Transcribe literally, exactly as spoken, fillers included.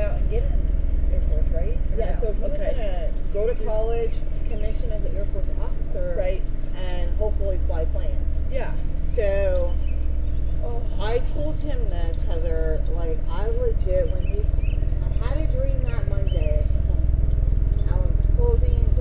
out and get an Air Force, right? Or Yeah, no? so he was Okay. gonna go to college, commission as an Air Force officer, Right. and hopefully fly planes. Yeah. So Oh. I told him this, Heather, like, I legit, when he, I had a dream that Monday. Alan's clothing